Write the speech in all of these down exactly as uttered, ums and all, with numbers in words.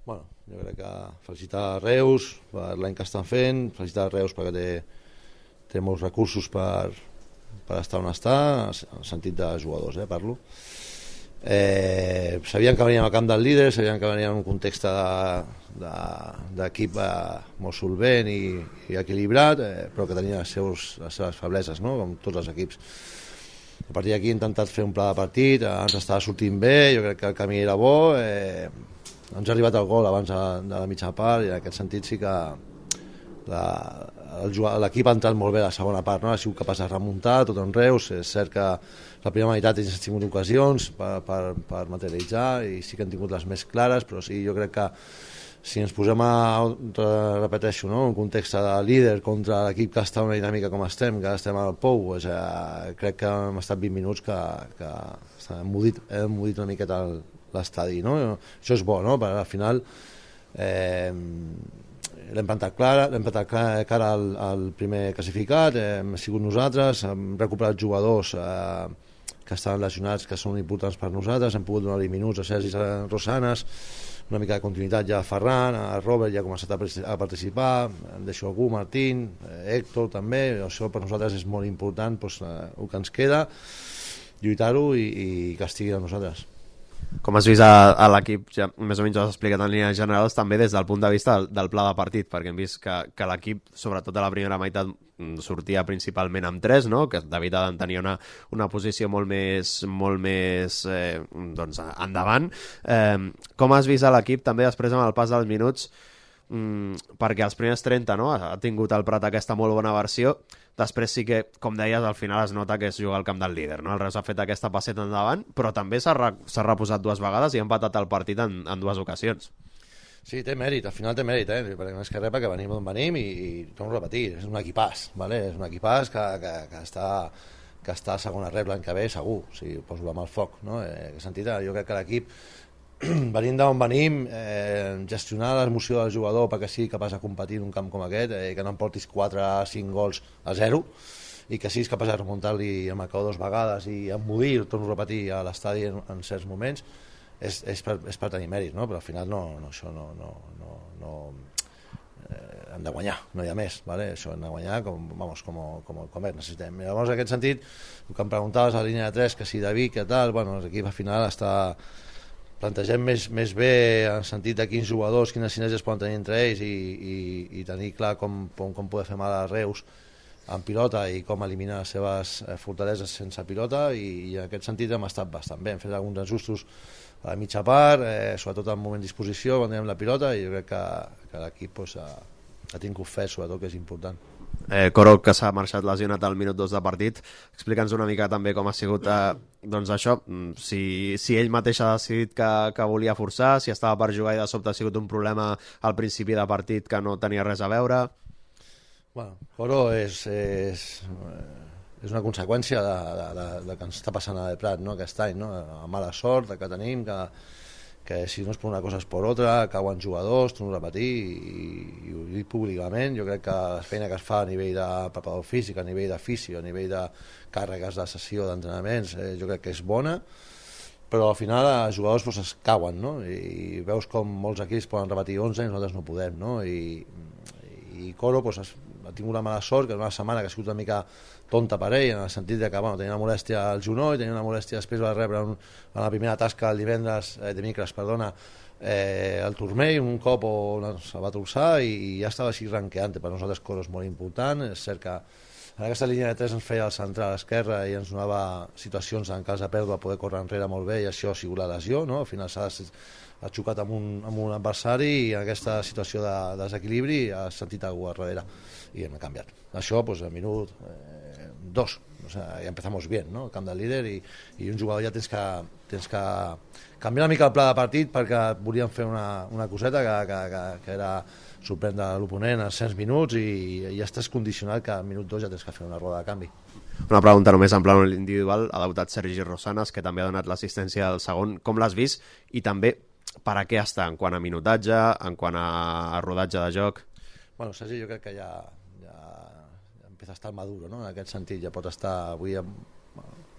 Bueno, jo crec que felicitar Reus per l'any que estan fent, felicitar Reus perquè té, té molts recursos per, per estar on està, en el sentit de jugadors, eh, parlo. Eh, sabien que veníem al camp del líder, sabien que veníem en un context d'equip de, de, eh, molt solvent i, i equilibrat, eh, però que tenia les, seus, les seves febleses, no? Com tots els equips. A partir d'aquí he intentat fer un pla de partit, ens estava sortint bé, jo crec que el camí era bo, eh, ens ha arribat el gol abans de, de la mitja part i en aquest sentit sí que l'equip ha entrat molt bé a la segona part, no? Ha sigut capaç de remuntar tot en Reus. És cert que la primera meitat hem tingut ocasions per, per, per materialitzar i sí que han tingut les més clares, però sí, jo crec que si ens posem a, repeteixo, no? Un context de líder contra l'equip que està en una dinàmica com estem, que estem al Pou, pues, eh, crec que hem estat vint minuts que, que hem mudit, hem mudit una miqueta el l'estadi, no? Això és bo, no? Perquè al final eh, l'hem plantat clara, l'hem plantat cara al, al primer classificat, eh, hem sigut nosaltres, hem recuperat jugadors eh, que estan lesionats, que són importants per nosaltres, hem pogut donar-li minuts a Sergi Rosanes, una mica de continuïtat ja a Ferran, a Robert ja ha començat a participar, em deixo algú, Martín, eh, Héctor també, això per nosaltres és molt important, doncs, eh, el que ens queda, lluitar-ho i, i que estigui a nosaltres. Com has vist a, a l'equip, ja més o menys ho has explicat en línies generals, també des del punt de vista del, del pla de partit, perquè hem vist que, que l'equip, sobretot a la primera meitat, sortia principalment amb tres, no? Que David Adán tenia una, una posició molt més, molt més eh, doncs, endavant. Eh, com has vist a l'equip també després amb el pas dels minuts, mm, perquè els primers trenta, no? Ha tingut el Prat aquesta molt bona versió. Després sí que, com deies, al final es nota que és jugar al camp del líder, no? El Reus ha fet aquesta passeta endavant, però també s'ha re, s'ha reposat dues vegades i ha empatat el partit en, en dues ocasions. Sí, té mèrit, al final té mèrit, eh? Perquè més que res perquè venim d'on venim i, i torno a repetir, és un equipàs, ¿vale? És un equipàs que, que, que, està, que està a segona rep l'any que ve segur, si poso la mà al foc, no? Eh, en sentit, jo crec que l'equip venint d'on venim, eh, gestionar l'emoció del jugador perquè sigui capaç de competir en un camp com aquest, eh, que no em portis quatre o cinc gols a zero i que siguis capaç de remuntar-li a marcador dues vegades i emmudir, torno a repetir, a l'estadi en, en certs moments, és, és, per, és per tenir mèrit, no? Però al final no, no, això no, no, no, no eh, hem de guanyar, no hi ha més, ¿vale? Això hem de guanyar com, vamos, com, com, com és, necessitem. Llavors, en aquest sentit, el que em preguntaves a la línia de tres, que si David, que tal, bueno, l'equip al final està plantegem més, més bé en sentit de quins jugadors, quines sinergies poden tenir entre ells i, i, i tenir clar com, com, com poder fer mal a Reus amb pilota i com eliminar les seves fortaleses sense pilota i, i en aquest sentit hem estat bastant bé, hem fet alguns ajustos a la mitja part, eh, sobretot en moment de disposició quan tenim la pilota i jo crec que, que l'equip pues, ha, ha tingut fe, sobretot, que és important. Eh, Coro, que s'ha marxat lesionat al minut dos de partit, explica'ns una mica també com ha sigut eh, doncs això, si, si ell mateix ha decidit que, que volia forçar, si estava per jugar i de sobte ha sigut un problema al principi de partit que no tenia res a veure. Bueno, Coro és, és, és una conseqüència de, de, de, de que ens està passant a Prat, no? Aquest any, no? La mala sort que tenim, que que si no és per una cosa és per altra, cauen jugadors, torno a repetir, i, i ho dic públicament, jo crec que la feina que es fa a nivell de preparador físic, a nivell de fisio, a nivell de càrregues de sessió, d'entrenaments, eh, jo crec que és bona, però al final els jugadors pues, es cauen, no? I veus com molts equips poden repetir onze i nosaltres no podem, no? I, i Coro pues, ha tingut la mala sort, que una setmana que ha sigut una mica tonta per ell, en el sentit de que bueno, tenia una molèstia al genoll, tenia una molèstia després va rebre un, en la primera tasca el divendres, eh, de micres, perdona, eh, el turmell, un cop o una, se va torçar i, i ja estava així ranqueant. Per nosaltres Coro és molt important, és cert que en aquesta línia de tres ens feia el central a l'esquerra i ens donava situacions en cas de pèrdua poder córrer enrere molt bé i això ha sigut la lesió, no? Al final s'ha ha xocat amb un, amb un adversari i en aquesta situació de, de desequilibri ha sentit algú a darrere i hem canviat. Això, pues, a minut eh, dos, o sea, ja empezamos bien, no? El camp del líder i, i un jugador ja tens que, tens que canviar una mica el pla de partit perquè volíem fer una, una coseta que, que, que, que era sorprendre l'oponent a cent minuts i, i ja estàs condicionat que al minut dos ja tens que fer una roda de canvi. Una pregunta només en plan individual, ha debutat Sergi Rosanes, que també ha donat l'assistència al segon. Com l'has vist? I també per a què està en quant a minutatge, en quant a rodatge de joc? Bueno, Sergi jo crec que ja, ja, ja empieza a estar maduro, no? En aquest sentit, ja pot estar avui amb,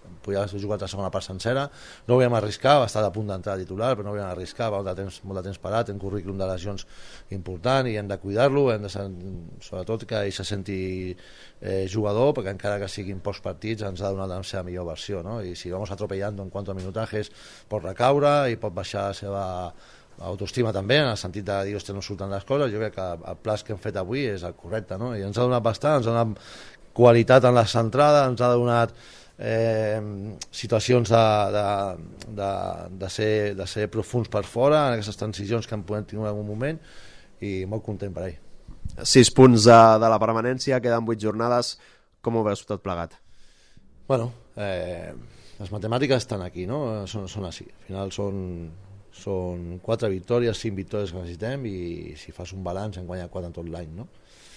podia haver jugat la segona part sencera, no ho vam arriscar, va estar a punt d'entrar a titular, però no ho vam arriscar, va molt de temps, molt de temps parat, en currículum de lesions important, i hem de cuidar-lo, hem de, sobretot que ell se senti eh, jugador, perquè encara que siguin pocs partits ens ha donat la seva millor versió, no? I si vamos atropellando en quant a minutajes pot recaure i pot baixar la seva autoestima també, en el sentit de dir, hòstia, no surten les coses. Jo crec que el pla que hem fet avui és el correcte, no? I ens ha donat bastant, ens ha donat qualitat en la centrada, ens ha donat eh, situacions de, de, de, de, ser, de ser profuns per fora, en aquestes transicions que en podem tenir en algun moment, i molt content per ell. Sis punts de, de la permanència, queden vuit jornades, com ho veus tot plegat? Bueno, eh, les matemàtiques estan aquí, no? Són, són així, al final són són quatre victòries, cinc victòries que necessitem, i si fas un balanç en guanyar quatre en tot l'any, no?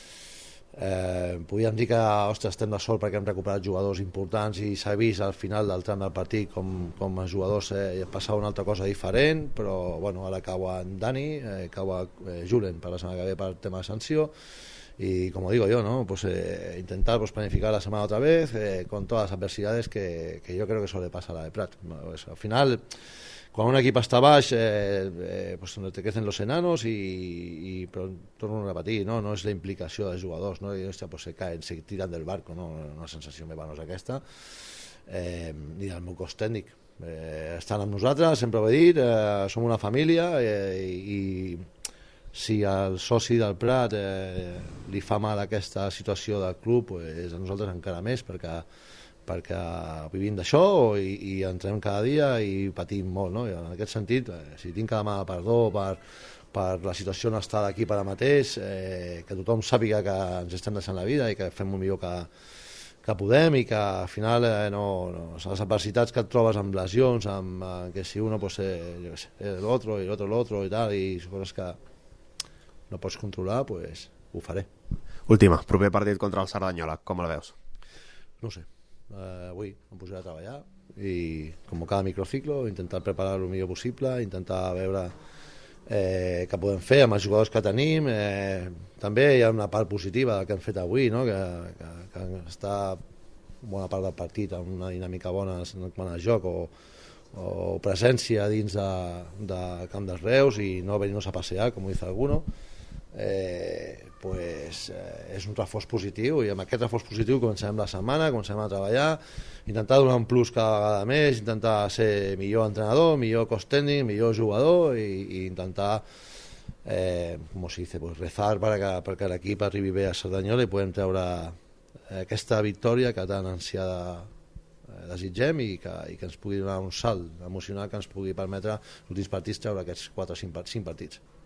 Eh, podríem dir que, ostres, estem de sort perquè hem recuperat jugadors importants i s'ha vist al final del tram del partit com, com els jugadors eh, passaven una altra cosa diferent, però bueno, ara cauen Dani, eh, caua eh, Julen per la setmana que ve per tema de sanció, y como digo yo, ¿no? Pues eh, intentar pues, planificar la semana otra vez eh, con todas las adversidades que, que yo creo que eso le pasa a la de Prat. Pues, al final, cuando un equipo está baix, eh, eh, pues te crecen los enanos y, y però torno a repetir, no, no és la implicació dels jugadors, no? I, hòstia, pues se caen, se tiren del barco, no? Una sensació meva no és aquesta, eh, ni del meu cos tècnic. Eh, estan amb nosaltres, sempre ho he dit, eh, som una família eh, i si al soci del Prat eh, li fa mal aquesta situació del club, pues a nosaltres encara més, perquè, perquè vivim d'això i, i entrem cada dia i patim molt, no? I en aquest sentit, eh, si tinc que demanar perdó per, per la situació on està d'aquí per ara mateix, eh, que tothom sàpiga que ens estem deixant la vida i que fem el millor que, que podem, i que al final eh, no, no, les adversitats que et trobes amb lesions, amb eh, que si uno pues, eh, jo sé, el otro i l'altre l'altre i tal, i coses que no pots controlar, pues ho faré. Última, proper partit contra el Cerdanyola, com el veus? No sé, eh, avui em posaré a treballar i com cada microciclo intentar preparar el millor possible, intentar veure eh, què podem fer amb els jugadors que tenim. Eh, també hi ha una part positiva del que hem fet avui, no? que, que, que està bona part del partit amb una dinàmica bona en quant al joc o, o presència dins de, de Camp dels Reus i no venir-nos a passear, com dice alguno. Eh, pues, eh, és un reforç positiu, i amb aquest reforç positiu comencem la setmana, comencem a treballar, intentar donar un plus cada vegada més, intentar ser millor entrenador, millor cos tècnic, millor jugador, i, i intentar eh, com se dice, pues rezar perquè, perquè l'equip arribi bé a Cerdanyola i podem treure aquesta victòria que tan ansiada desitgem i que, i que ens pugui donar un salt emocional que ens pugui permetre els últims partits treure aquests quatre o cinc partits.